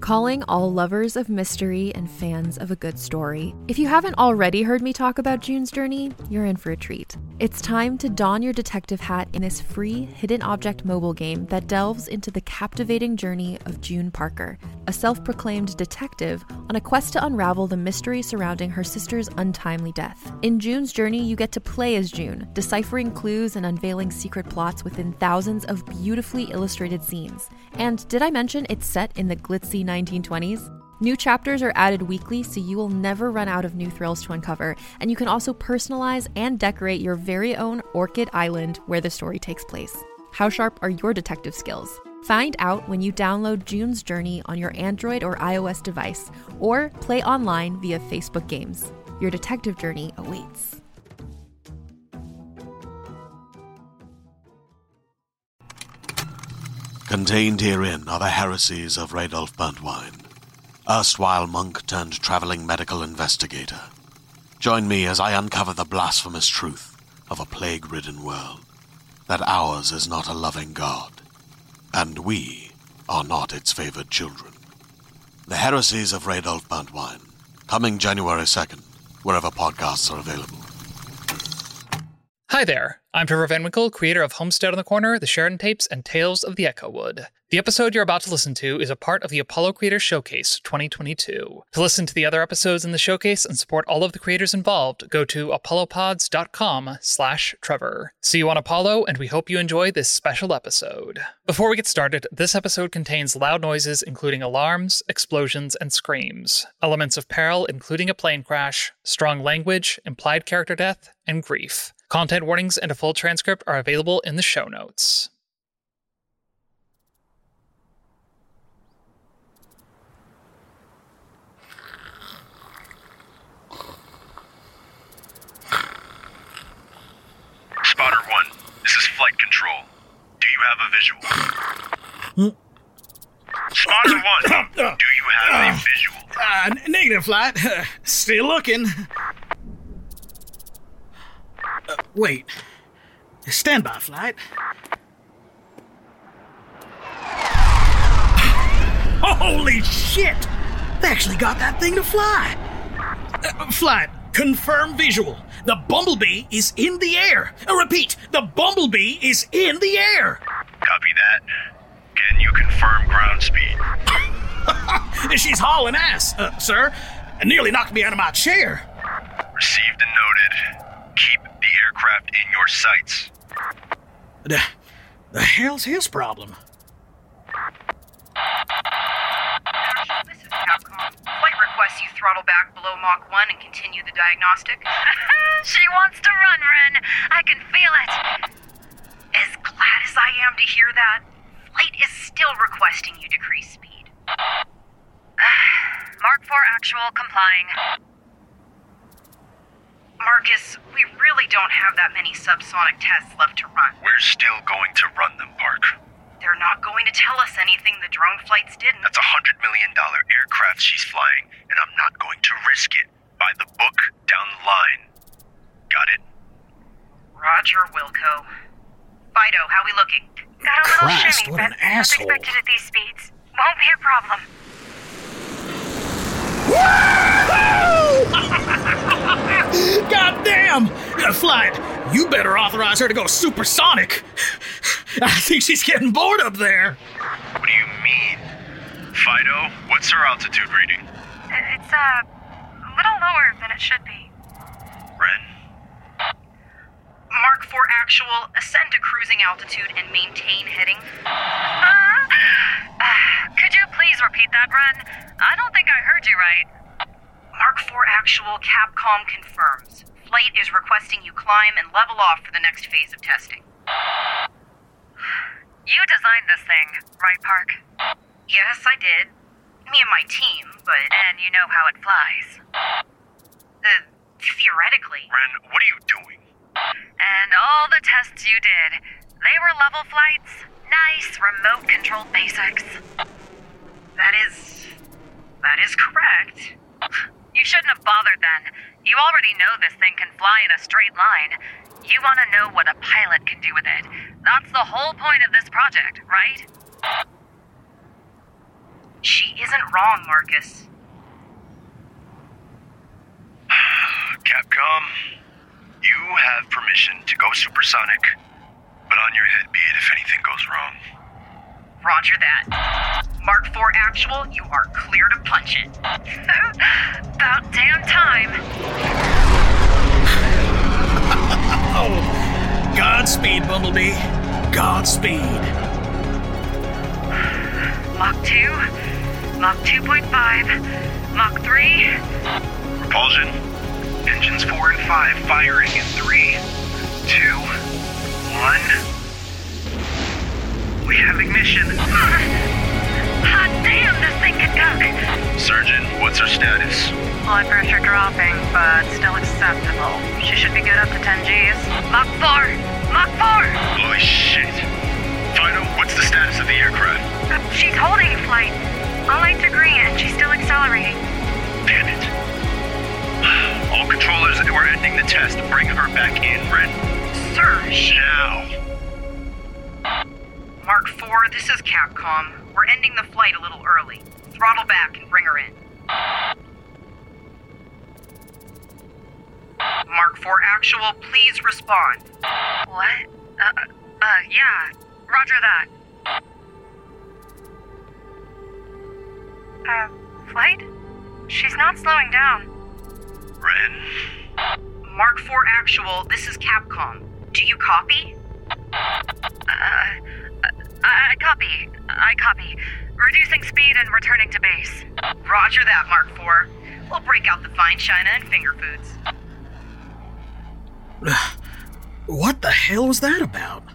Calling all lovers of mystery and fans of a good story. If you haven't already heard me talk about June's Journey, you're in for a treat. It's time to don your detective hat in this free hidden object mobile game that delves into the captivating journey of June Parker, a self-proclaimed detective on a quest to unravel the mystery surrounding her sister's untimely death. In June's Journey, you get to play as June, deciphering clues and unveiling secret plots within thousands of beautifully illustrated scenes. And did I mention it's set in the glitzy 1920s? New chapters are added weekly, so you will never run out of new thrills to uncover, and you can also personalize and decorate your very own Orchid Island where the story takes place. How sharp are your detective skills? Find out when you download June's Journey on your Android or iOS device, or play online via Facebook Games. Your detective journey awaits. Contained herein are the heresies of Radolf Burntwine, erstwhile monk turned traveling medical investigator. Join me as I uncover the blasphemous truth of a plague-ridden world, that ours is not a loving God, and we are not its favored children. The heresies of Radolf Burntwine, coming January 2nd, wherever podcasts are available. Hi there, I'm Trevor Van Winkle, creator of Homestead on the Corner, The Sheridan Tapes, and Tales of the Echo Wood. The episode you're about to listen to is a part of the Apollo Creator Showcase 2022. To listen to the other episodes in the showcase and support all of the creators involved, go to apollopods.com/Trevor. See you on Apollo, and we hope you enjoy this special episode. Before we get started, this episode contains loud noises including alarms, explosions, and screams, elements of peril including a plane crash, strong language, implied character death, and grief. Content warnings and a full transcript are available in the show notes. Spotter 1, this is Flight Control. Do you have a visual? Spotter 1, do you have a visual? Negative, Flight. Still looking. Wait. Stand by, Flight. Holy shit! They actually got that thing to fly. Flight, confirm visual. The Bumblebee is in the air. Repeat, the Bumblebee is in the air. Copy that. Can you confirm ground speed? She's hauling ass, sir. Nearly knocked me out of my chair. Received and noted. Keep the aircraft in your sights. The hell's his problem? This is Capcom. Flight requests you throttle back below Mach 1 and continue the diagnostic. She wants to run, Ren. I can feel it. As glad as I am to hear that, Flight is still requesting you decrease speed. Mark 4 actual complying. Marcus, we really don't have that many subsonic tests left to run. We're still going to run them, Park. They're not going to tell us anything the drone flights didn't. That's $100 million aircraft she's flying, and I'm not going to risk it. By the book, down the line. Got it? Roger, Wilco. Fido, how we looking? Got a little Christ, shimmy, what but an asshole. as expected at these speeds. Won't be a problem. God damn! Flight, you better authorize her to go supersonic. I think she's getting bored up there. What do you mean? Fido, what's her altitude reading? It's a little lower than it should be. Ren? Mark 4 actual, ascend to cruising altitude and maintain heading. Could you please repeat that, Ren? I don't think I heard you right. Mark 4 actual, Capcom confirms. Flight is requesting you climb and level off for the next phase of testing. You designed this thing, right, Park? Yes, I did. Me and my team, but... And you know how it flies. Theoretically. Ren, what are you doing? And all the tests you did, they were level flights. Nice remote-controlled basics. That is correct. You shouldn't have bothered then. You already know this thing can fly in a straight line. You want to know what a pilot can do with it. That's the whole point of this project, right? She isn't wrong, Marcus. Capcom, you have permission to go supersonic, but on your head be it if anything goes wrong. Roger that. Mark 4 Actual, you are clear to punch it. About damn time. Oh, Godspeed, Bumblebee. Godspeed. Mach 2, Mach 2.5, Mach 3. Propulsion. Engines 4 and 5 firing in 3, 2, 1. We have ignition. Hot damn, this thing can cook. Surgeon, what's her status? Blood pressure dropping, but still acceptable. She should be good up to 10 Gs. Mach 4! Mach 4! Holy shit. Fido, what's the status of the aircraft? She's holding flight. All lights are green and she's still accelerating. Damn it. All controllers, we're ending the test. Bring her back in, Ren. Sir, Now. Mark 4, this is Capcom. We're ending the flight a little early. Throttle back and bring her in. Mark 4 Actual, please respond. What? Yeah. Roger that. Flight? She's not slowing down. Ren? Mark 4 Actual, this is Capcom. Do you copy? I copy. Reducing speed and returning to base. Roger that, Mark 4. We'll break out the fine china and finger foods. What the hell was that about?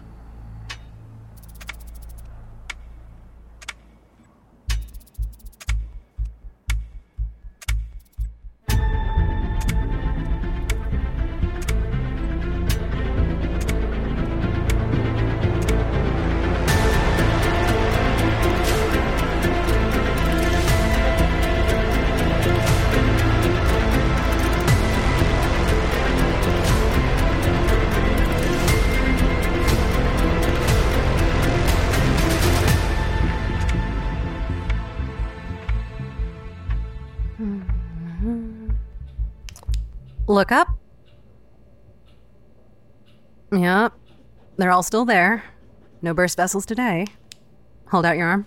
Look up. Yep. They're all still there. No burst vessels today. Hold out your arm.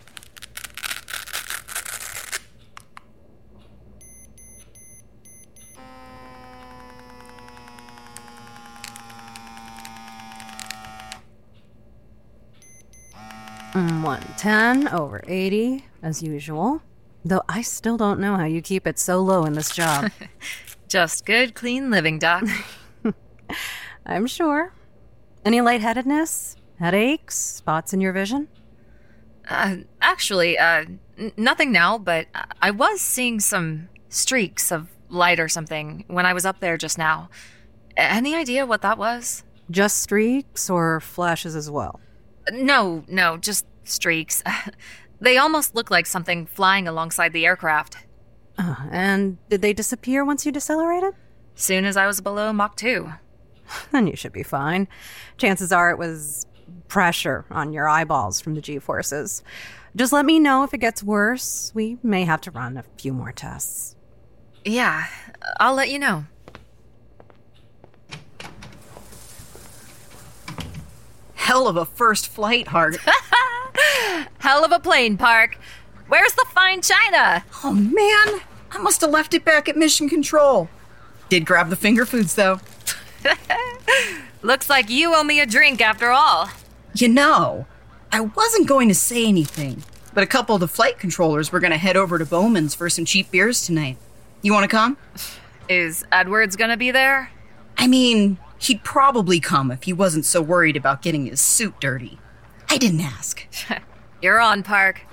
Mm, 110 over 80, as usual. Though I still don't know how you keep it so low in this job. Just good, clean living, Doc. I'm sure. Any lightheadedness? Headaches? Spots in your vision? Actually, nothing now, but I was seeing some streaks of light or something when I was up there just now. Any idea what that was? Just streaks or flashes as well? No, just streaks. They almost look like something flying alongside the aircraft. And did they disappear once you decelerated? Soon as I was below Mach 2. Then you should be fine. Chances are it was pressure on your eyeballs from the G-forces. Just let me know if it gets worse. We may have to run a few more tests. Yeah, I'll let you know. Hell of a first flight, Hart. Hell of a plane, Park. Where's the fine china? Oh, man. I must have left it back at Mission Control. Did grab the finger foods, though. Looks like you owe me a drink after all. You know, I wasn't going to say anything, but a couple of the flight controllers were going to head over to Bowman's for some cheap beers tonight. You want to come? Is Edwards gonna be there? I mean, he'd probably come if he wasn't so worried about getting his suit dirty. I didn't ask. You're on, Park.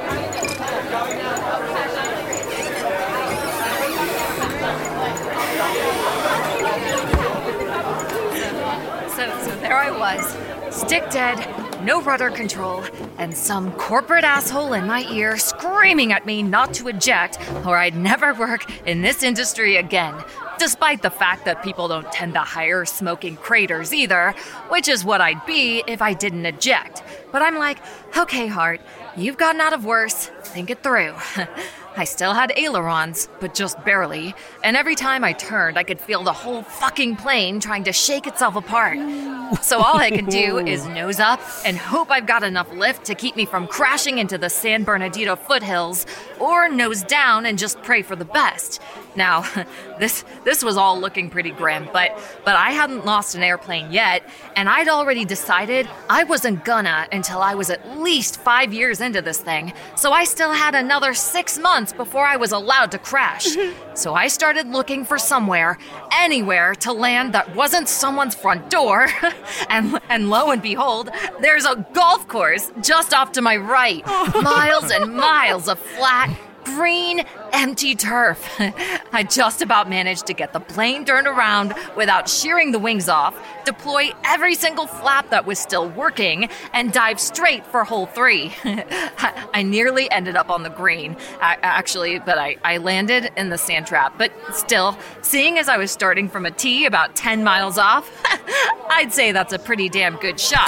So there I was, stick dead, no rudder control, and some corporate asshole in my ear screaming at me not to eject or I'd never work in this industry again, despite the fact that people don't tend to hire smoking craters either, which is what I'd be if I didn't eject. But I'm like, okay, Hart, you've gotten out of worse, think it through. I still had ailerons, but just barely, and every time I turned, I could feel the whole fucking plane trying to shake itself apart. So all I could do is nose up and hope I've got enough lift to keep me from crashing into the San Bernardino foothills, or nose down and just pray for the best. Now, this was all looking pretty grim, but I hadn't lost an airplane yet, and I'd already decided I wasn't gonna until I was at least 5 years into this thing, so I still had another 6 months before I was allowed to crash. So I started looking for somewhere, anywhere to land that wasn't someone's front door, and lo and behold, there's a golf course just off to my right. Miles and miles of flat, green, empty turf. I just about managed to get the plane turned around without shearing the wings off, deploy every single flap that was still working, and dive straight for hole 3. I nearly ended up on the green, actually, but I landed in the sand trap. But still, seeing as I was starting from a tee about 10 miles off, I'd say that's a pretty damn good shot.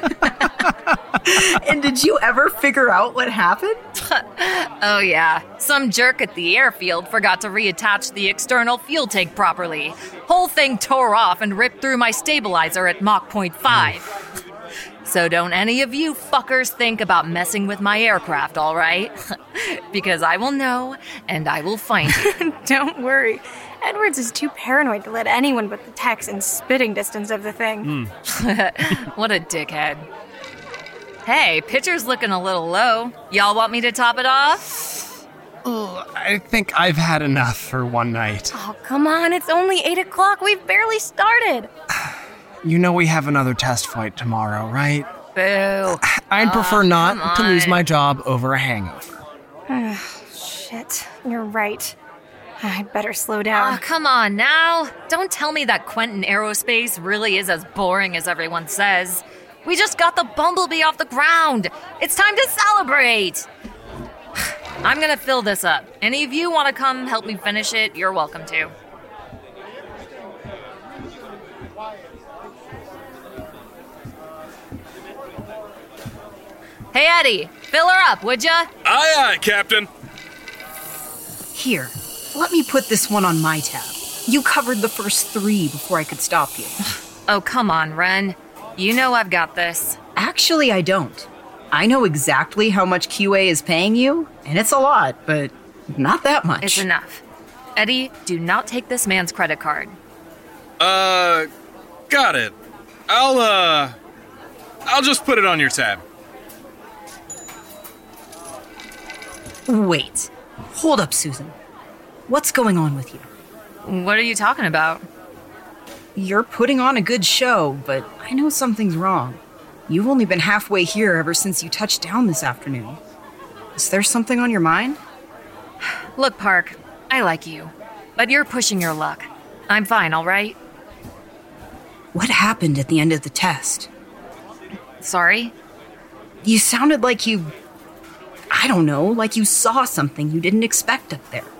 And did you ever figure out what happened? Oh yeah, some jerk at the airfield forgot to reattach the external fuel tank properly. Whole thing tore off and ripped through my stabilizer at Mach 0.5. So don't any of you fuckers think about messing with my aircraft, all right? Because I will know, and I will find you. Don't worry. Edwards is too paranoid to let anyone but the techs in spitting distance of the thing. What a dickhead. Hey, pitcher's looking a little low. Y'all want me to top it off? I think I've had enough for one night. Oh, come on. It's only 8 o'clock. We've barely started. You know we have another test flight tomorrow, right? Boo. I'd prefer not to lose my job over a hangover. Shit. You're right. I'd better slow down. Oh, come on now. Don't tell me that Quentin Aerospace really is as boring as everyone says. We just got the Bumblebee off the ground. It's time to celebrate. I'm gonna fill this up. Any of you want to come help me finish it, you're welcome to. Hey, Eddie, fill her up, would ya? Aye, aye, Captain. Here, let me put this one on my tab. You covered the first 3 before I could stop you. Oh, come on, Ren. You know I've got this. Actually, I don't. I know exactly how much QA is paying you, and it's a lot, but not that much. It's enough. Eddie, do not take this man's credit card. Got it. I'll just put it on your tab. Wait. Hold up, Susan. What's going on with you? What are you talking about? You're putting on a good show, but I know something's wrong. You've only been halfway here ever since you touched down this afternoon. Is there something on your mind? Look, Park, I like you, but you're pushing your luck. I'm fine, all right? What happened at the end of the test? Sorry? You sounded like I don't know, like you saw something you didn't expect up there.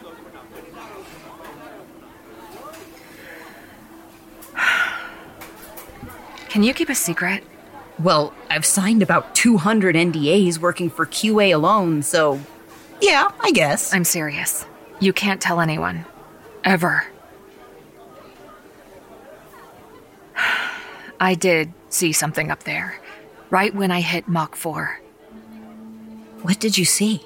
Can you keep a secret? Well, I've signed about 200 NDAs working for QA alone, so yeah, I guess. I'm serious. You can't tell anyone. Ever. I did see something up there, right when I hit Mach 4. What did you see?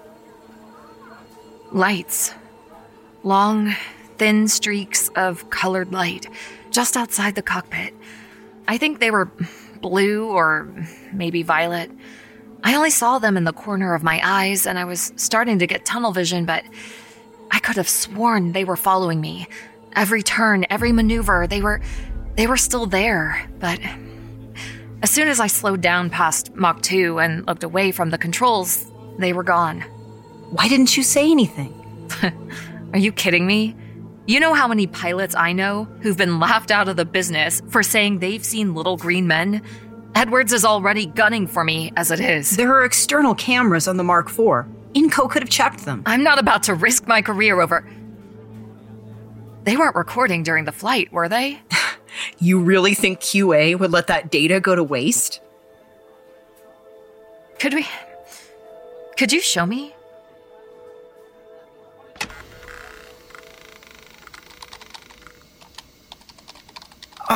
Lights. Long, thin streaks of colored light, just outside the cockpit. I think they were blue or maybe violet. I only saw them in the corner of my eyes, and I was starting to get tunnel vision, but I could have sworn they were following me. Every turn, every maneuver, they were still there, but as soon as I slowed down past Mach 2 and looked away from the controls, they were gone. Why didn't you say anything? Are you kidding me? You know how many pilots I know who've been laughed out of the business for saying they've seen little green men? Edwards is already gunning for me as it is. There are external cameras on the Mark IV. Inco could have checked them. I'm not about to risk my career over... They weren't recording during the flight, were they? You really think QA would let that data go to waste? Could you show me?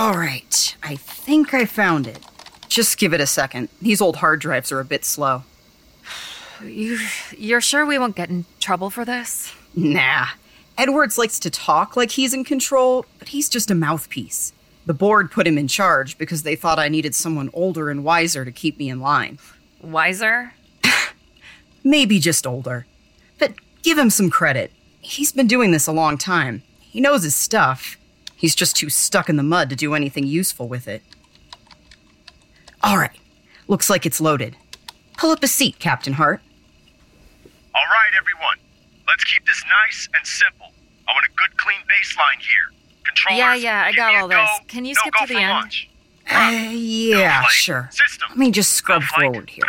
All right, I think I found it. Just give it a second. These old hard drives are a bit slow. You're sure we won't get in trouble for this? Nah. Edwards likes to talk like he's in control, but he's just a mouthpiece. The board put him in charge because they thought I needed someone older and wiser to keep me in line. Wiser? Maybe just older. But give him some credit. He's been doing this a long time. He knows his stuff. He's just too stuck in the mud to do anything useful with it. All right. Looks like it's loaded. Pull up a seat, Captain Hart. All right, everyone. Let's keep this nice and simple. I want a good, clean baseline here. Controllers, Yeah, I got all this. Can you skip to the end? Launch. Yeah, sure. System. Let me just scrub forward here.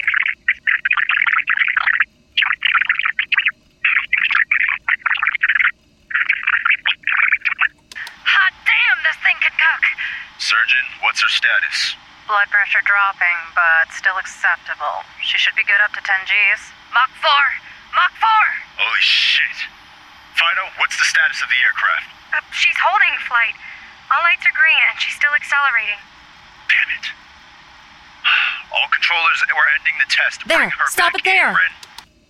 Hot damn, this thing could cook. Surgeon, what's her status? Blood pressure dropping, but still acceptable. She should be good up to 10 Gs. Mach 4! Mach 4! Holy shit. Fido, what's the status of the aircraft? She's holding flight. All lights are green and she's still accelerating. Damn it. All controllers, we're ending the test. There, Bring her stop back it there. in, Ren.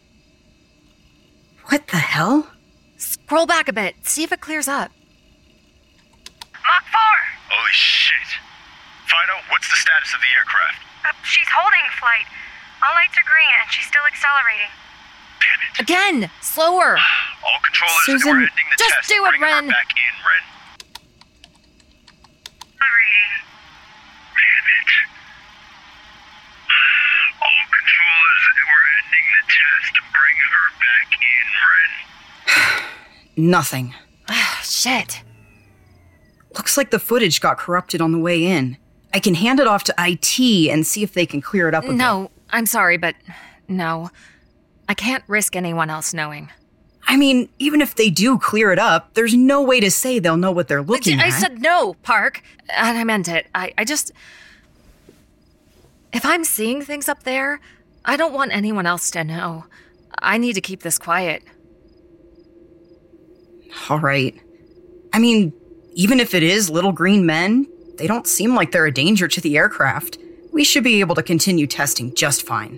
What the hell? Scroll back a bit, see if it clears up. Mach 4! Holy shit. Fido, what's the status of the aircraft? She's holding flight. All lights are green and she's still accelerating. Damn it. Again, slower. All controllers, Susan, we're ending the just test. do it, Bring her Ren. back in, Ren. Damn it. All controllers, we're ending the test. Bring her back in, Ren. Nothing. Shit. Looks like the footage got corrupted on the way in. I can hand it off to IT and see if they can clear it up a bit. No, I'm sorry, but no. I can't risk anyone else knowing. I mean, even if they do clear it up, there's no way to say they'll know what they're looking I at. said no, Park. And I meant it. I just... If I'm seeing things up there, I don't want anyone else to know. I need to keep this quiet. All right. I mean, even if it is little green men, they don't seem like they're a danger to the aircraft. We should be able to continue testing just fine.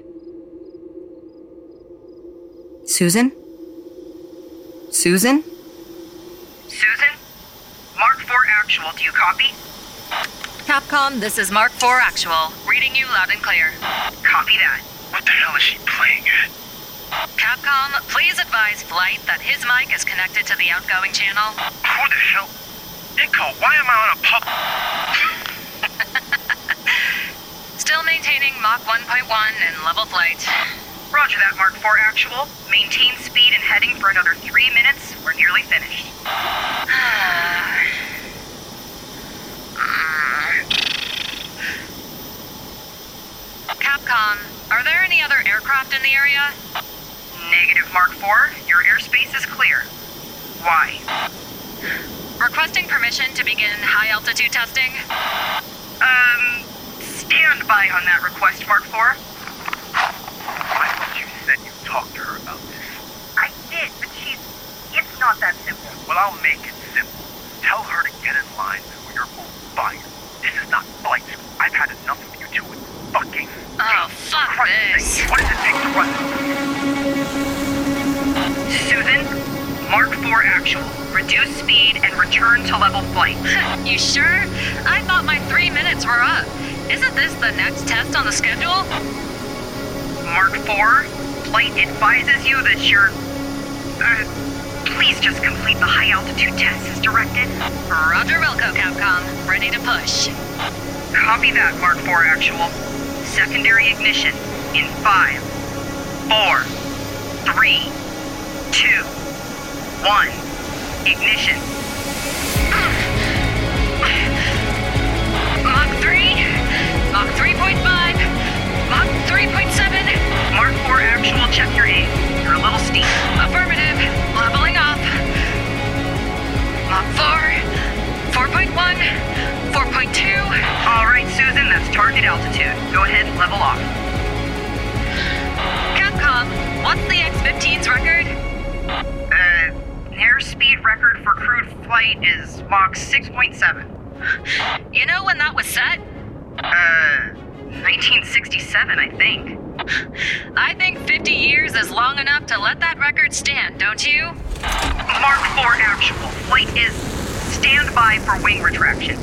Susan? Susan? Susan? Mark 4 actual, do you copy? Capcom, this is Mark 4 Actual. Reading you loud and clear. Copy that. What the hell is she playing at? Capcom, please advise Flight that his mic is connected to the outgoing channel. Who the hell? Inco, why am I on a pub? Still maintaining Mach 1.1 in level flight. Roger that, Mark 4 actual. Maintain speed and heading for another 3 minutes. We're nearly finished. Capcom, are there any other aircraft in the area? Negative, Mark 4. Your airspace is clear. Why? Requesting permission to begin high-altitude testing. Stand by on that request, Mark 4. I thought you said you talked to her about this. I did, but it's not that simple. Well, I'll make it simple. Tell her to get in line or you're both fired. This is not flight school. I've had enough of you two and fucking... Oh, fuck this. What does it take to run? Susan, Mark 4 actual. Reduce speed and return to level flight. You sure? I thought my 3 minutes were up. Isn't this the next test on the schedule? Mark 4, flight advises you that you're... please just complete the high-altitude test as directed. Roger Wilco, Capcom. Ready to push. Copy that, Mark 4 actual. Secondary ignition in 5, 4, 3, 2, 1. Ignition. Mach 3, Mach 3.5, Mach 3.7. Mark 4 actual, check your aim. You're a little steep. Affirmative. Leveling off. Mach 4, 4.1, 4.2. All right, Susan, that's target altitude. Go ahead and level off. Capcom, what's the X-15's record? Airspeed record for crewed flight is Mach 6.7. You know when that was set? 1967, I think. I think 50 years is long enough to let that record stand, don't you? Mark 4 actual. Flight is standby for wing retraction.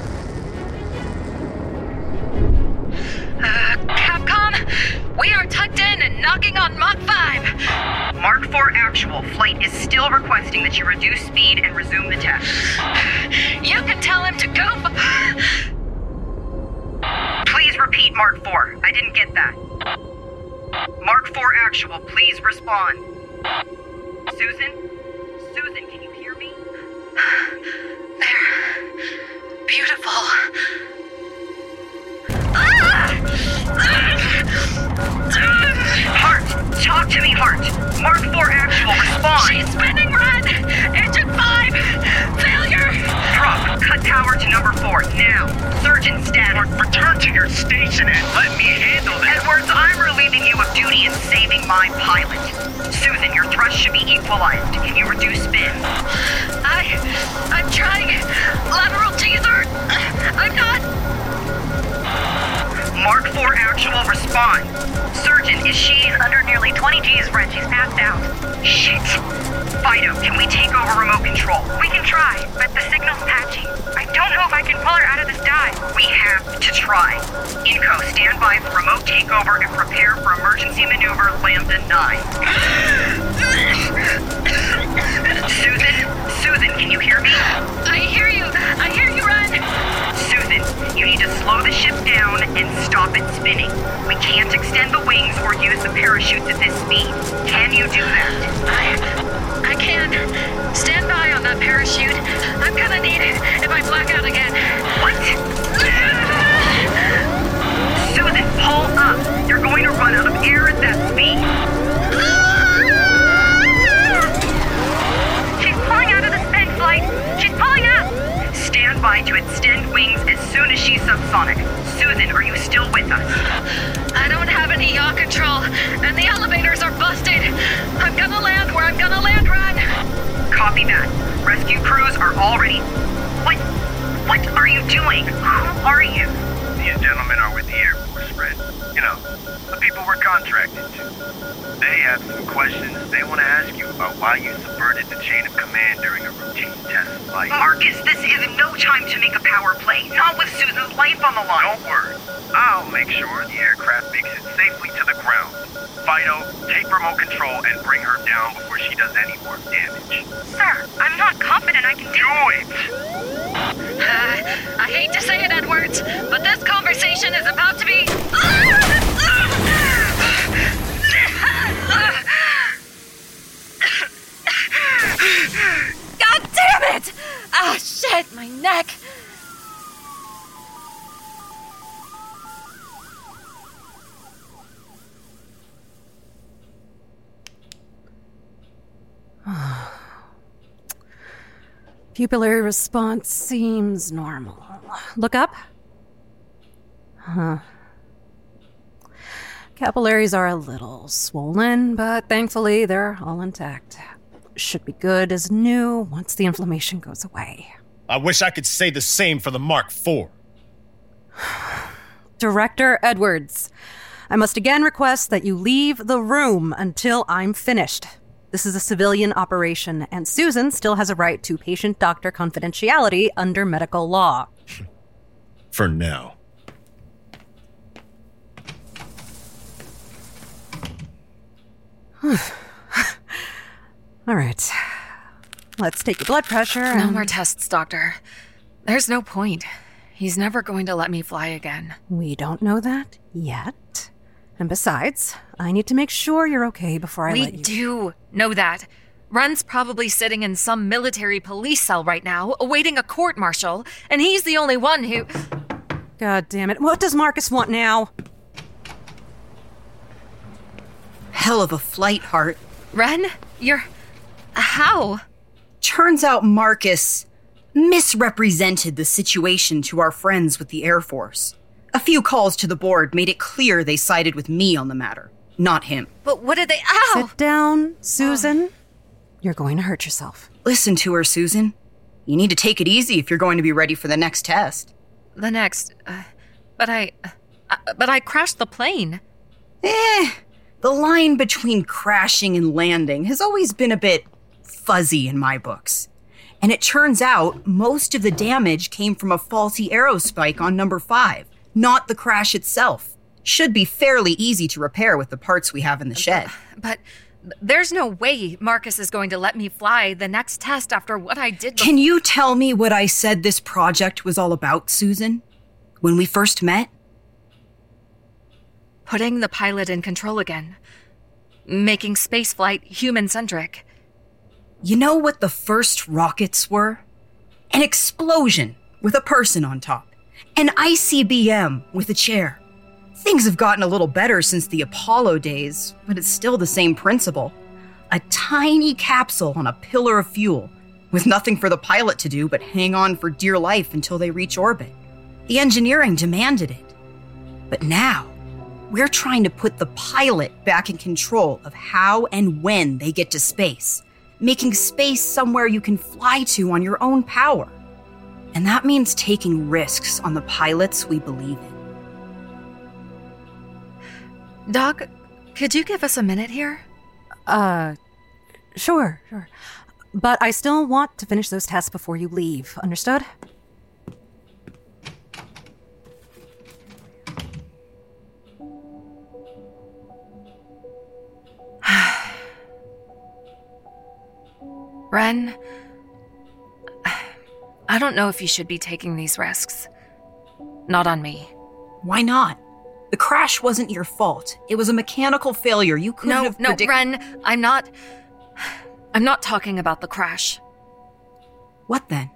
Capcom, we are tucked in and knocking on Mach 5. Mark 4 actual. Flight is still requesting that you reduce speed and resume the test. You can tell him to go. Please repeat Mark 4. I didn't get that. Mark 4 actual. Please respond. Susan? Susan, can you hear me? They're beautiful. Hart, talk to me, Hart. Mark 4 actual, respond. She's spinning red. Engine 5. Failure. Drop. Cut power to number 4, now. Surgeon status. Return to your station and let me handle this. Edwards, I'm relieving you of duty and saving my pilot. Susan, your thrust should be equalized. Can you reduce spin? I'm trying. Lateral teaser. I'm not. Mark 4 actual, respond. Surgeon, is she under nearly 20 G's, Ren? She's passed out. Shit. Fido, can we take over remote control? We can try, but the signal's patchy. I don't know if I can pull her out of this dive. We have to try. Inco, stand by for remote takeover and prepare for emergency maneuver Lambda 9. Susan, can you hear me? I hear you, Ren. Susan, you need to slow the ship down and stop it spinning. We can't extend the wings or use the parachutes at this speed. Can you do that? I can. Stand by on that parachute. I'm gonna need it if I black out again. What? Susan, pull up. You're going to run out of air at that speed. She's pulling out of the spin flight. She's pulling up. Stand by to extend wings as soon as she's subsonic. Susan, are you still with us? I don't have any yaw control, and the elevators are busted. I'm gonna land where I'm gonna land, Ren. Copy that. Rescue crews are already... What are you doing? Who are you? These gentlemen are with the Air Force, Red. You know, the people we're contracted to. They have some questions they want to ask you about why you subverted the chain of command during a routine test flight. Marcus, this is no time to make a power play. Not with Susan's life on the line. Don't worry. I'll make sure the aircraft makes it safely to the ground. Fido, take remote control and bring her down before she does any more damage. Sir, I'm not confident I can do it! I hate to say it, Edwards, but this conversation is about to be... God damn it! Ah, shit, my neck! Pupillary response seems normal. Look up. Capillaries are a little swollen, but thankfully they're all intact. Should be good as new once the inflammation goes away. I wish I could say the same for the Mark IV. Director Edwards, I must again request that you leave the room until I'm finished. This is a civilian operation, and Susan still has a right to patient-doctor confidentiality under medical law. For now. All right. Let's take your blood pressure. No more tests, Doctor. There's no point. He's never going to let me fly again. We don't know that yet. And besides, I need to make sure you're okay before I let you... We do know that. Ren's probably sitting in some military police cell right now, awaiting a court-martial, and he's the only one who... God damn it. What does Marcus want now? Hell of a flight, Hart. Ren, you're... How? Turns out Marcus misrepresented the situation to our friends with the Air Force. A few calls to the board made it clear they sided with me on the matter, not him. But what did they... Ow! Sit down, Susan. You're going to hurt yourself. Listen to her, Susan. You need to take it easy if you're going to be ready for the next test. But I crashed the plane. The line between crashing and landing has always been a bit fuzzy in my books. And it turns out most of the damage came from a faulty aerospike on number 5, not the crash itself. Should be fairly easy to repair with the parts we have in the shed. But there's no way Marcus is going to let me fly the next test after what I did. Can you tell me what I said this project was all about, Susan? When we first met? Putting the pilot in control again. Making spaceflight human-centric. You know what the first rockets were? An explosion with a person on top. An ICBM with a chair. Things have gotten a little better since the Apollo days, but it's still the same principle. A tiny capsule on a pillar of fuel, with nothing for the pilot to do but hang on for dear life until they reach orbit. The engineering demanded it. But now, we're trying to put the pilot back in control of how and when they get to space, making space somewhere you can fly to on your own power. And that means taking risks on the pilots we believe in. Doc, could you give us a minute here? Sure. But I still want to finish those tests before you leave, understood? Ren, I don't know if you should be taking these risks. Not on me. Why not? The crash wasn't your fault. It was a mechanical failure. You couldn't have predicted... No, Ren, I'm not talking about the crash. What then?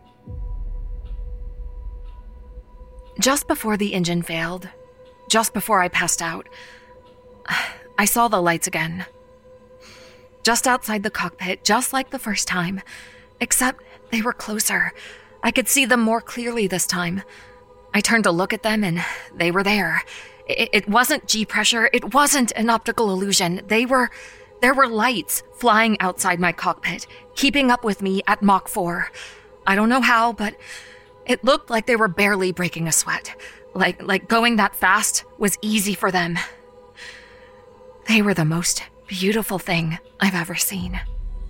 Just before the engine failed, just before I passed out, I saw the lights again. Just outside the cockpit, just like the first time. Except they were closer. I could see them more clearly this time. I turned to look at them and they were there. It wasn't G-pressure. It wasn't an optical illusion. There were lights flying outside my cockpit, keeping up with me at Mach 4. I don't know how, but it looked like they were barely breaking a sweat. Like going that fast was easy for them. They were the most beautiful thing I've ever seen.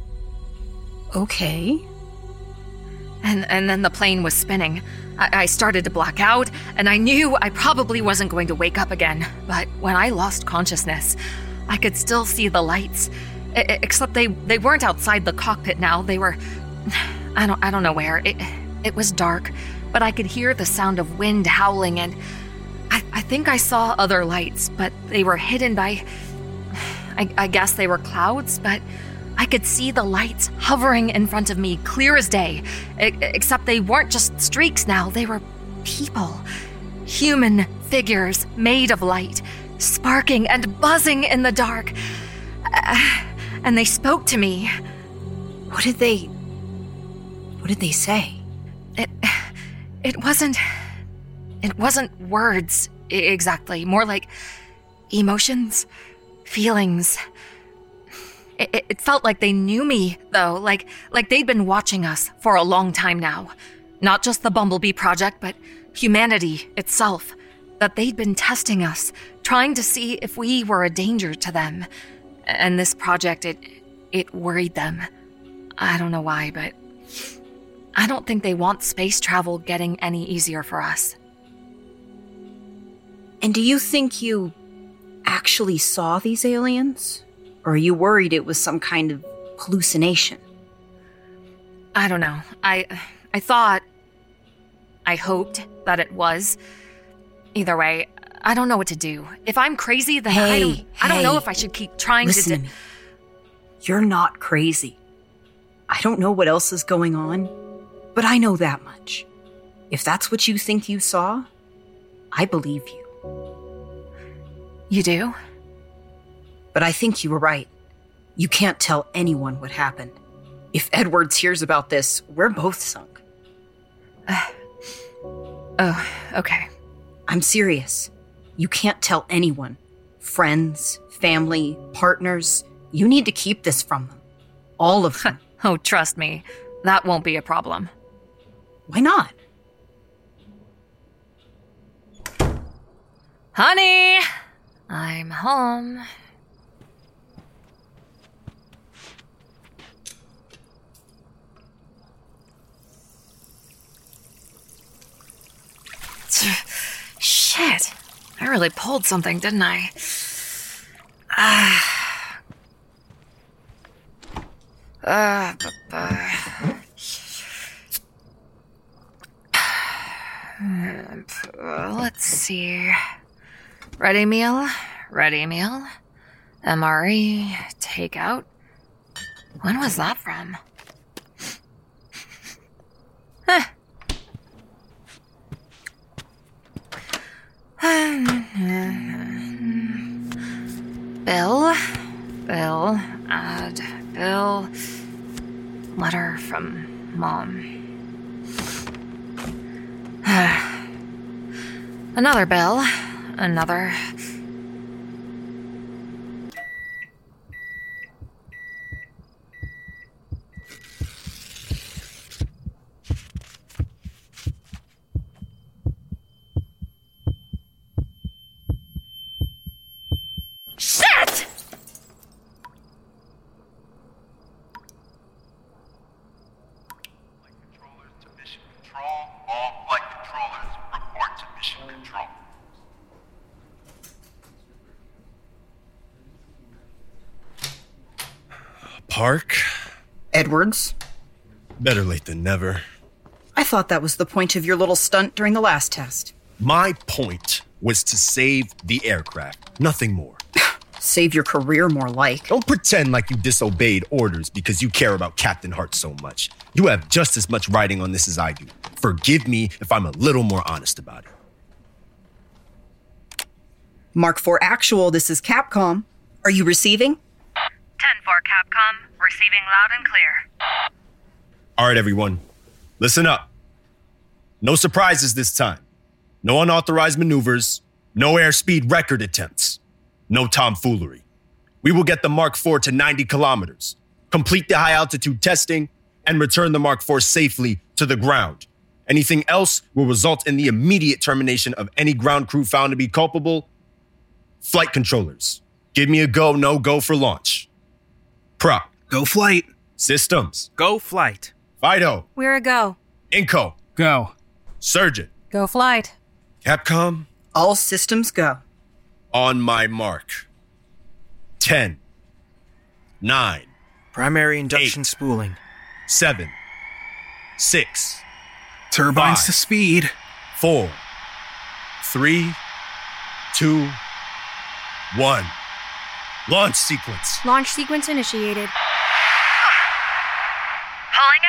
Okay. And then the plane was spinning. I started to black out, and I knew I probably wasn't going to wake up again. But when I lost consciousness, I could still see the lights. Except they weren't outside the cockpit now. They were... I don't know where. It was dark, but I could hear the sound of wind howling, and I think I saw other lights, but they were hidden by... I guess they were clouds, but I could see the lights hovering in front of me, clear as day. Except they weren't just streaks now, they were people. Human figures made of light, sparking and buzzing in the dark. And they spoke to me. What did they say? It wasn't words exactly, more like emotions, feelings. It felt like they knew me, though, like they'd been watching us for a long time now. Not just the Bumblebee project, but humanity itself. That they'd been testing us, trying to see if we were a danger to them. And this project, it worried them. I don't know why, but I don't think they want space travel getting any easier for us. And do you think you actually saw these aliens? Or are you worried it was some kind of hallucination? I don't know. I hoped that it was. Either way, I don't know what to do. If I'm crazy, then I don't know if I should keep trying listen to me. You're not crazy. I don't know what else is going on, but I know that much. If that's what you think you saw, I believe you. You do? But I think you were right. You can't tell anyone what happened. If Edwards hears about this, we're both sunk. Oh, okay. I'm serious. You can't tell anyone. Friends, family, partners. You need to keep this from them. All of them. Oh, trust me. That won't be a problem. Why not? Honey, I'm home. Shit. I really pulled something, didn't I? Let's see. Ready meal. MRE, takeout. When was that from? Bill. Letter from Mom. Another bill. Another. Shit! All flight controllers report to mission control. Park? Edwards? Better late than never. I thought that was the point of your little stunt during the last test. My point was to save the aircraft, nothing more. Save your career, more like. Don't pretend like you disobeyed orders because you care about Captain Hart so much. You have just as much writing on this as I do. Forgive me if I'm a little more honest about it. Mark 4 Actual, this is Capcom. Are you receiving? 10-4 Capcom, receiving loud and clear. All right, everyone. Listen up. No surprises this time. No unauthorized maneuvers. No airspeed record attempts. No tomfoolery. We will get the Mark IV to 90 kilometers, complete the high-altitude testing, and return the Mark IV safely to the ground. Anything else will result in the immediate termination of any ground crew found to be culpable. Flight controllers, give me a go, no-go for launch. Prop. Go flight. Systems. Go flight. We're Fido. a go. Inco. Go. Surgeon. Go flight. Capcom. All systems go. On my mark. 10. 9. Primary induction 8, spooling. 7. 6. Turbines 5, to speed. 4. 3. 2. 1. Launch sequence. Launch sequence initiated. Pulling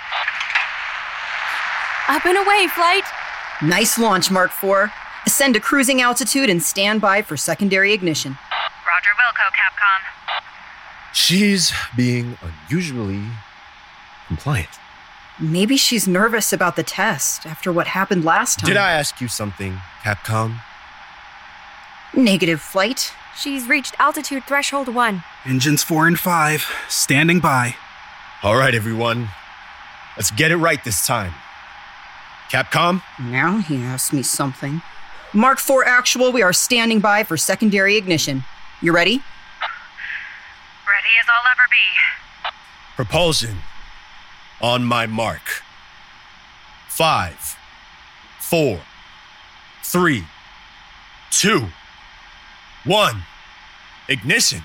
up. Up and away, flight. Nice launch, Mark 4. Ascend to cruising altitude and stand by for secondary ignition. Roger Wilco, Capcom. She's being unusually compliant. Maybe she's nervous about the test after what happened last time. Did I ask you something, Capcom? Negative, flight. She's reached altitude threshold 1. Engines 4 and 5, standing by. All right, everyone. Let's get it right this time. Capcom? Now he asks me something. Mark 4 Actual, we are standing by for secondary ignition. You ready? Ready as I'll ever be. Propulsion. On my mark. 5. 4. 3. 2. 1. Ignition.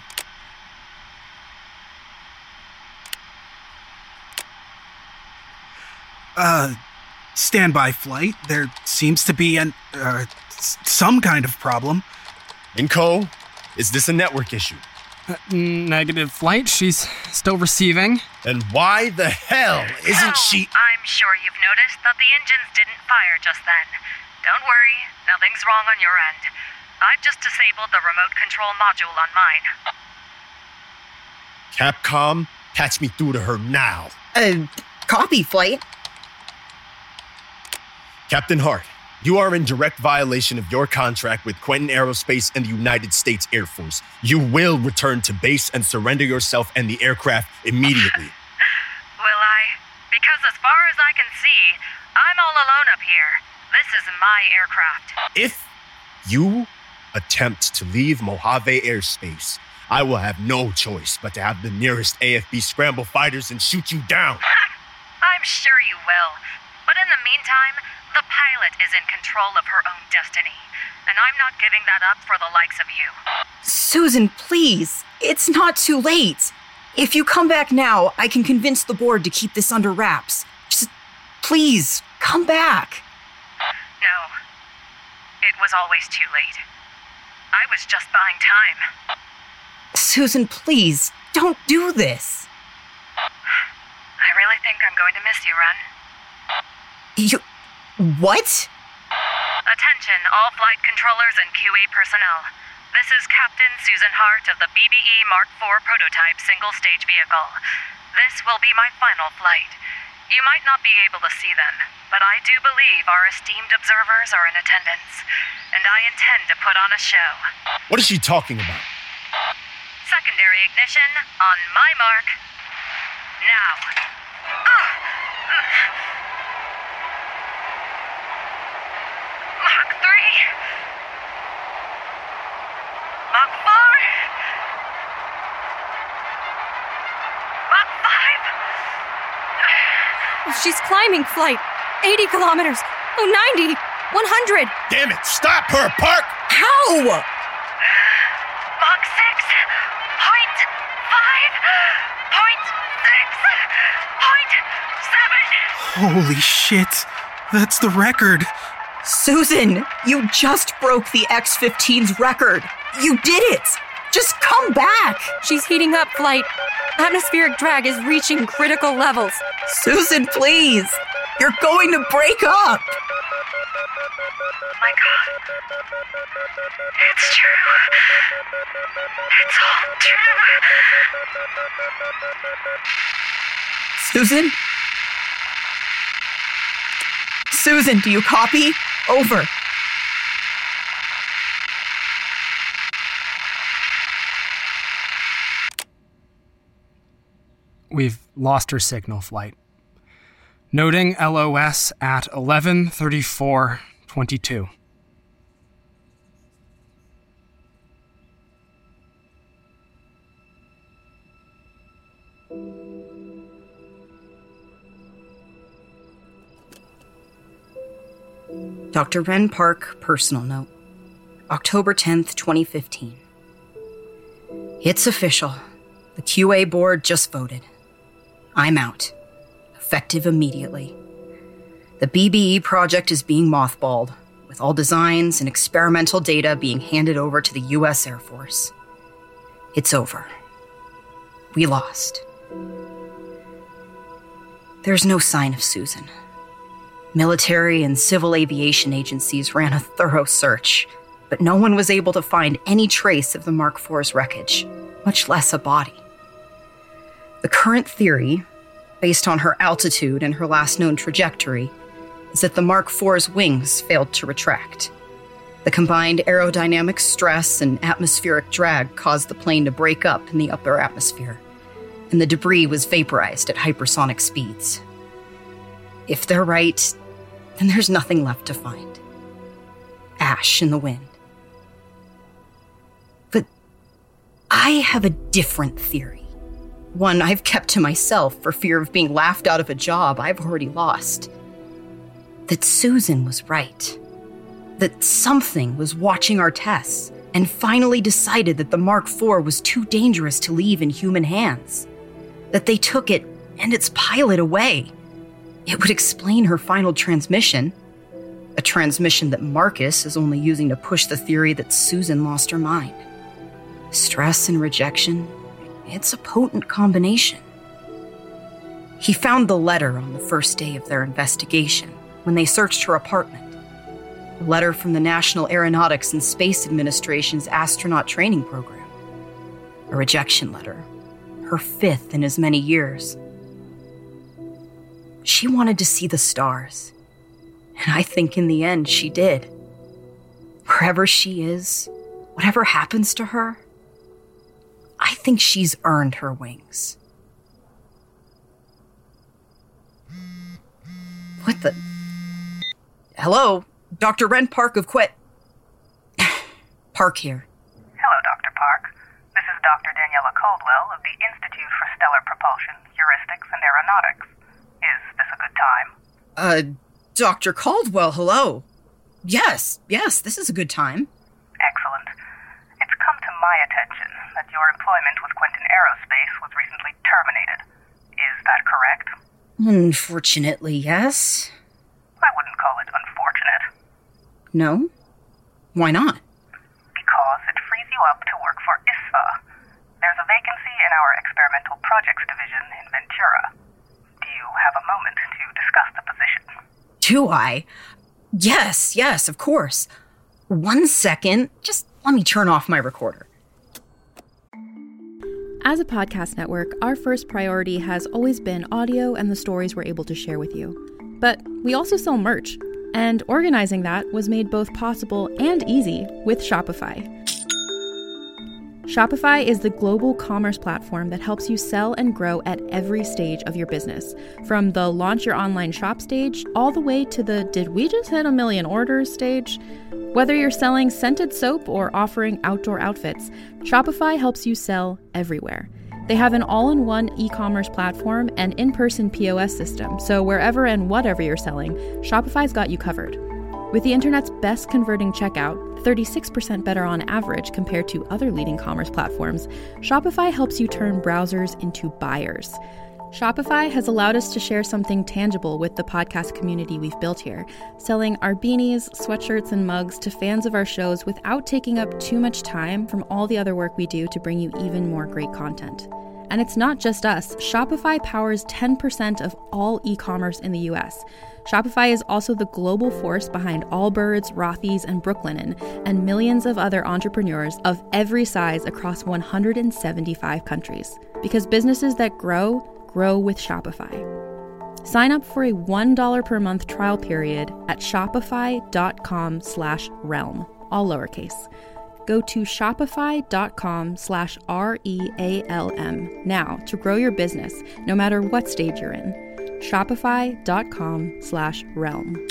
Standby flight. There seems to be some kind of problem. Inco, is this a network issue? Negative, flight. She's still receiving. Then why the hell isn't she... I'm sure you've noticed that the engines didn't fire just then. Don't worry, nothing's wrong on your end. I've just disabled the remote control module on mine. Capcom, patch me through to her now. Copy, flight. Captain Hart, you are in direct violation of your contract with Quentin Aerospace and the United States Air Force. You will return to base and surrender yourself and the aircraft immediately. Will I? Because as far as I can see, I'm all alone up here. This is my aircraft. If you attempt to leave Mojave airspace, I will have no choice but to have the nearest AFB scramble fighters and shoot you down. I'm sure you will. But in the meantime, the pilot is in control of her own destiny. And I'm not giving that up for the likes of you. Susan, please. It's not too late. If you come back now, I can convince the board to keep this under wraps. Just, please, come back. No. It was always too late. I was just buying time. Susan, please, don't do this. I really think I'm going to miss you, Ren. You... what? Attention, all flight controllers and QA personnel. This is Captain Susan Hart of the BBE Mark IV prototype single-stage vehicle. This will be my final flight. You might not be able to see them, but I do believe our esteemed observers are in attendance, and I intend to put on a show. What is she talking about? Secondary ignition on my mark. Now. Mach 3. Mach 4. Mach 5. She's climbing flight. 80 kilometers. Oh, 90. 100. Damn it, stop her, Park! How? Mach 6. Point 5. Point 6. Point 7. Holy shit. That's the record. Susan, you just broke the X-15's record. You did it. Just come back. She's heating up flight. Atmospheric drag is reaching critical levels. Susan, please. You're going to break up. My God. It's true. It's all true. Susan? Susan, do you copy? Over. We've lost her signal, flight. Noting LOS at 11:34:22. Dr. Ren Park, personal note. October 10th, 2015. It's official. The QA board just voted. I'm out. Effective immediately. The BBE project is being mothballed, with all designs and experimental data being handed over to the US Air Force. It's over. We lost. There's no sign of Susan. Military and civil aviation agencies ran a thorough search, but no one was able to find any trace of the Mark IV's wreckage, much less a body. The current theory, based on her altitude and her last known trajectory, is that the Mark IV's wings failed to retract. The combined aerodynamic stress and atmospheric drag caused the plane to break up in the upper atmosphere, and the debris was vaporized at hypersonic speeds. If they're right, then there's nothing left to find. Ash in the wind. But I have a different theory. One I've kept to myself for fear of being laughed out of a job I've already lost. That Susan was right. That something was watching our tests and finally decided that the Mark IV was too dangerous to leave in human hands. That they took it and its pilot away. It would explain her final transmission. A transmission that Marcus is only using to push the theory that Susan lost her mind. Stress and rejection, it's a potent combination. He found the letter on the first day of their investigation when they searched her apartment. A letter from the National Aeronautics and Space Administration's astronaut training program. A rejection letter, her 5th in as many years. She wanted to see the stars, and I think in the end she did. Wherever she is, whatever happens to her, I think she's earned her wings. What the... Hello? Dr. Ren Park of Park here. Hello, Dr. Park. This is Dr. Daniela Caldwell of the Institute for Stellar Propulsion, Heuristics, and Aeronautics. Is this a good time? Dr. Caldwell, hello. Yes, this is a good time. Excellent. It's come to my attention that your employment with Quentin Aerospace was recently terminated. Is that correct? Unfortunately, yes. I wouldn't call it unfortunate. No? Why not? Because it frees you up to work for ISFA. There's a vacancy in our Experimental Projects Division in Ventura. Do you have a moment to discuss the position? Do I? Yes, of course. 1 second. Just let me turn off my recorder. As a podcast network, our first priority has always been audio and the stories we're able to share with you. But we also sell merch, and organizing that was made both possible and easy with Shopify. Shopify is the global commerce platform that helps you sell and grow at every stage of your business, from the launch your online shop stage all the way to the did we just hit 1 million orders stage. Whether you're selling scented soap or offering outdoor outfits, Shopify helps you sell everywhere. They have an all-in-one e-commerce platform and in-person POS system, so wherever and whatever you're selling, Shopify's got you covered. With the internet's best converting checkout, 36% better on average compared to other leading commerce platforms, Shopify helps you turn browsers into buyers. Shopify has allowed us to share something tangible with the podcast community we've built here, selling our beanies, sweatshirts, and mugs to fans of our shows without taking up too much time from all the other work we do to bring you even more great content. And it's not just us. Shopify powers 10% of all e-commerce in the US. Shopify is also the global force behind Allbirds, Rothy's, and Brooklinen, and millions of other entrepreneurs of every size across 175 countries. Because businesses that grow with Shopify. Sign up for a $1 per month trial period at shopify.com/realm, all lowercase. Go to shopify.com/REALM now to grow your business, no matter what stage you're in. Shopify.com/realm.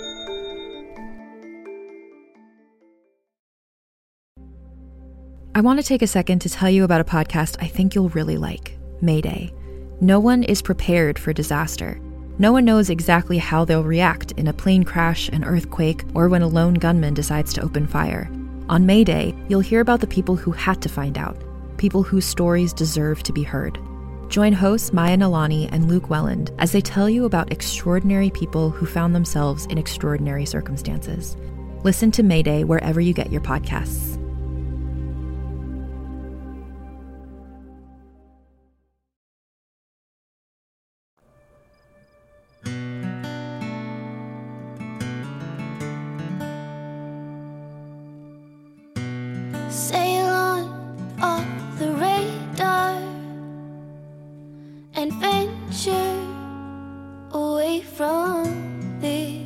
I want to take a second to tell you about a podcast I think you'll really like, Mayday. No one is prepared for disaster. No one knows exactly how they'll react in a plane crash, an earthquake, or when a lone gunman decides to open fire. On Mayday, you'll hear about the people who had to find out, people whose stories deserve to be heard. Join hosts Maya Nalani and Luke Welland as they tell you about extraordinary people who found themselves in extraordinary circumstances. Listen to Mayday wherever you get your podcasts. Sail on off the radar and venture away from this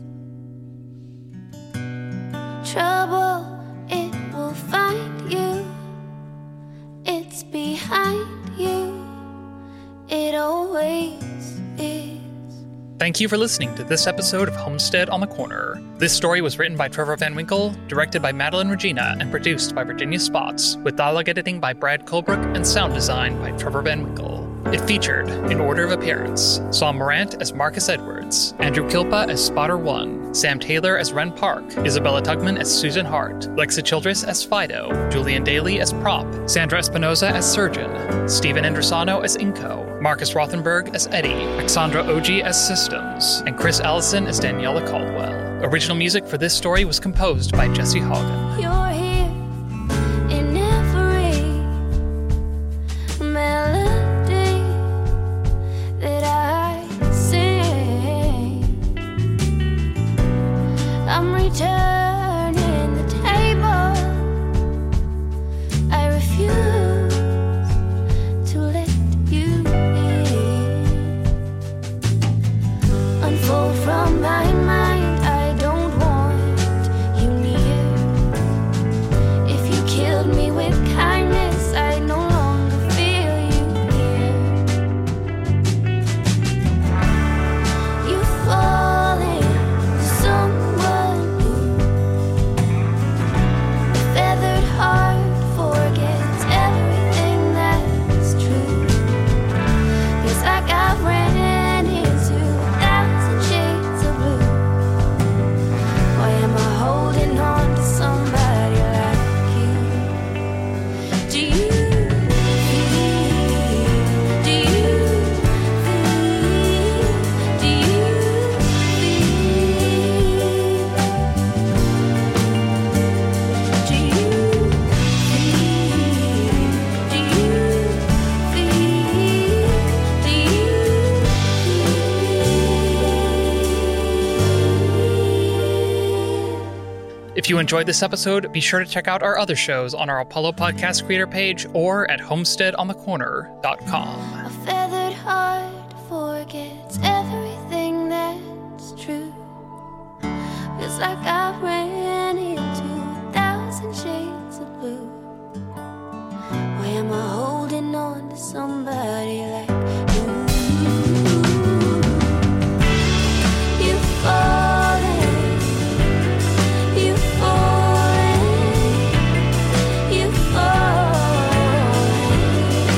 trouble. It will find you. It's behind you. It always is. Thank you for listening to this episode of Homestead on the Corner. This story was written by Trevor Van Winkle, directed by Madeline Regina, and produced by Virginia Spots, with dialogue editing by Brad Colebrook and sound design by Trevor Van Winkle. It featured, in order of appearance, Saul Morant as Marcus Edwards, Andrew Kilpa as Spotter 1, Sam Taylor as Ren Park, Isabella Tugman as Susan Hart, Lexa Childress as Fido, Julian Daly as Prop, Sandra Espinoza as Surgeon, Stephen Andrusano as Inco, Marcus Rothenberg as Eddie, Alexandra Oji as Systems, and Chris Allison as Daniela Caldwell. Original music for this story was composed by Jesse Haugen. You're here in every melody that I sing. I'm returning the table. I refuse to let you in. Unfold from my mind. I don't want you near. If you enjoyed this episode, be sure to check out our other shows on our Apollo Podcast creator page or at homesteadonthecorner.com. A feathered heart forgets everything that's true. Feels like I ran into 1,000 shades of blue. Why am I holding on to somebody like you? You falling, you falling, you falling.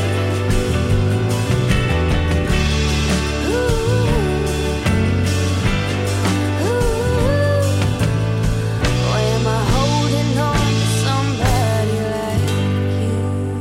Why am I holding on to somebody like you?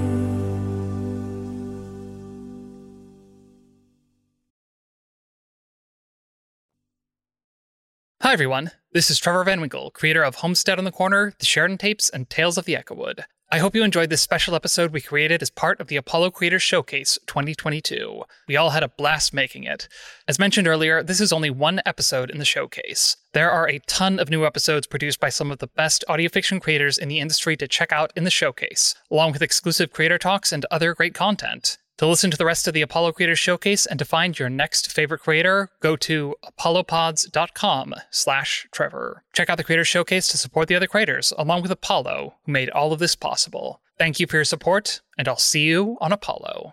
Hi everyone, this is Trevor Van Winkle, creator of Homestead on the Corner, The Sheridan Tapes, and Tales of the Echowood. I hope you enjoyed this special episode we created as part of the Apollo Creators Showcase 2022. We all had a blast making it. As mentioned earlier, this is only one episode in the showcase. There are a ton of new episodes produced by some of the best audio fiction creators in the industry to check out in the showcase, along with exclusive creator talks and other great content. To listen to the rest of the Apollo Creators Showcase and to find your next favorite creator, go to apollopods.com/Trevor. Check out the Creators Showcase to support the other creators, along with Apollo, who made all of this possible. Thank you for your support, and I'll see you on Apollo.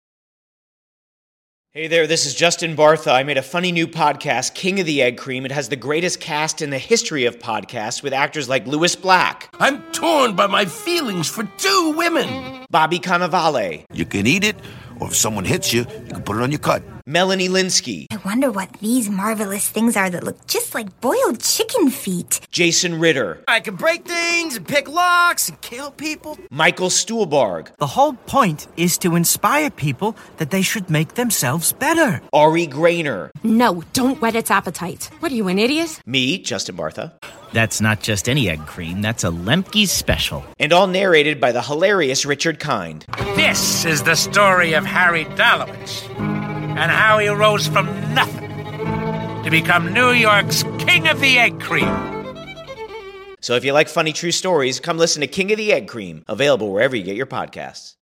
Hey there, this is Justin Bartha. I made a funny new podcast, King of the Egg Cream. It has the greatest cast in the history of podcasts with actors like Louis Black. I'm torn by my feelings for two women. Bobby Cannavale. You can eat it, or if someone hits you, you can put it on your cut. Melanie Linsky. I wonder what these marvelous things are that look just like boiled chicken feet. Jason Ritter. I can break things and pick locks and kill people. Michael Stuhlbarg. The whole point is to inspire people that they should make themselves better. Ari Grainer. No, don't whet its appetite. What are you, an idiot? Me, Justin Bartha. That's not just any egg cream, that's a Lemke's special. And all narrated by the hilarious Richard Kind. This is the story of Harry Dalowitz and how he rose from nothing to become New York's King of the Egg Cream. So if you like funny true stories, come listen to King of the Egg Cream, available wherever you get your podcasts.